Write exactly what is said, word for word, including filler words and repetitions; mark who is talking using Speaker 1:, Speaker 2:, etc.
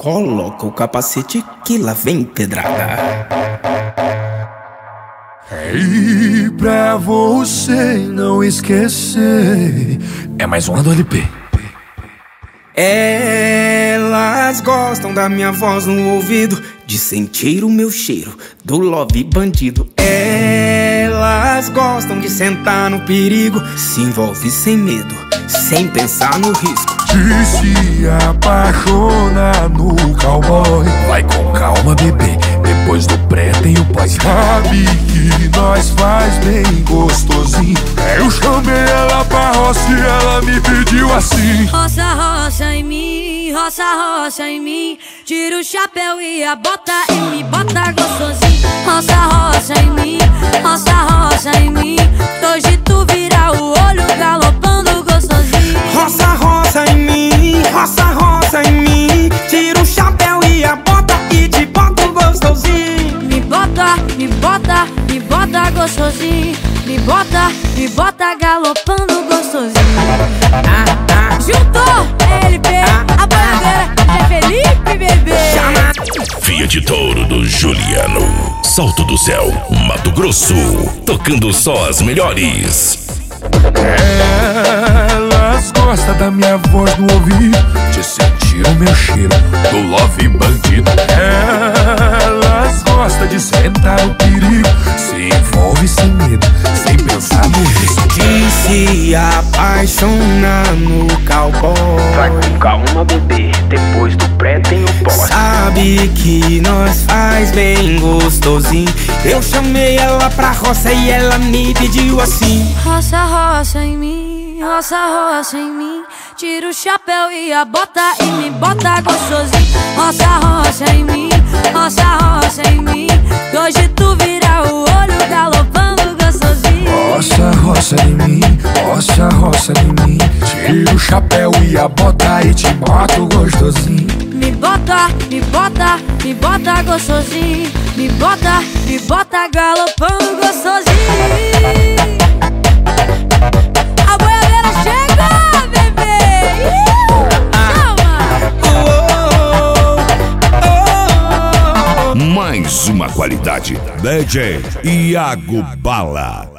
Speaker 1: Coloca o capacete que lá vem pedrada.
Speaker 2: E pra você não esquecer, é mais uma do L P.
Speaker 1: Elas gostam da minha voz no ouvido, de sentir o meu cheiro do love bandido. Elas gostam de sentar no perigo, se envolve sem medo, sem pensar no risco.
Speaker 2: De se apaixonar no cowboy, vai com calma, bebê, depois do pré tem o pós. Sabe que nós faz bem gostosinho. Eu chamei ela pra roça e ela me pediu assim:
Speaker 3: roça, roça em mim, roça, roça em mim. Tira o chapéu e a bota e me bota gostosinho. Roça, roça em mim, roça, roça em mim. Hoje tu vira o olho galopando gostosinho.
Speaker 1: Roça, roça em mim, roça, roça em mim. Tira o chapéu e a bota e te boto gostosinho.
Speaker 3: Me bota, me bota, me bota gostosinho. Me bota, me bota galopando gostosinho.
Speaker 1: Ah, ah.
Speaker 3: Juntou L P,
Speaker 1: ah,
Speaker 3: a boiadeira é Felipe, bebê.
Speaker 4: Fiat Toro do Juliano, Salto do Céu, Mato Grosso, tocando só as melhores.
Speaker 2: Elas gostam da minha voz no ouvido, de sentir o meu cheiro do love bandido. Elas gostam de sentar o perigo, se envolve sem medo, sem pensar no risco.
Speaker 1: De se apaixonar no cowboy,
Speaker 5: vai com calma, bebê, depois do pré tem o pós.
Speaker 1: sabe que nós faz bem gostosinho. Eu chamei ela pra roça e ela me pediu assim:
Speaker 3: roça, roça em mim, roça, roça em mim. Tira o chapéu e a bota e me bota gostosinho. Roça, roça em mim, roça, roça em mim. Hoje tu vira o olho galopando gostosinho.
Speaker 2: Roça, roça em mim, roça, roça em mim. Tira o chapéu e a bota e te boto gostosinho.
Speaker 3: Me bota, me bota, me bota gostosinho. Me bota, me bota galopando gostosinho. A boiadeira chega, bebê. Chama.
Speaker 4: Mais uma qualidade. D J Iago Bala.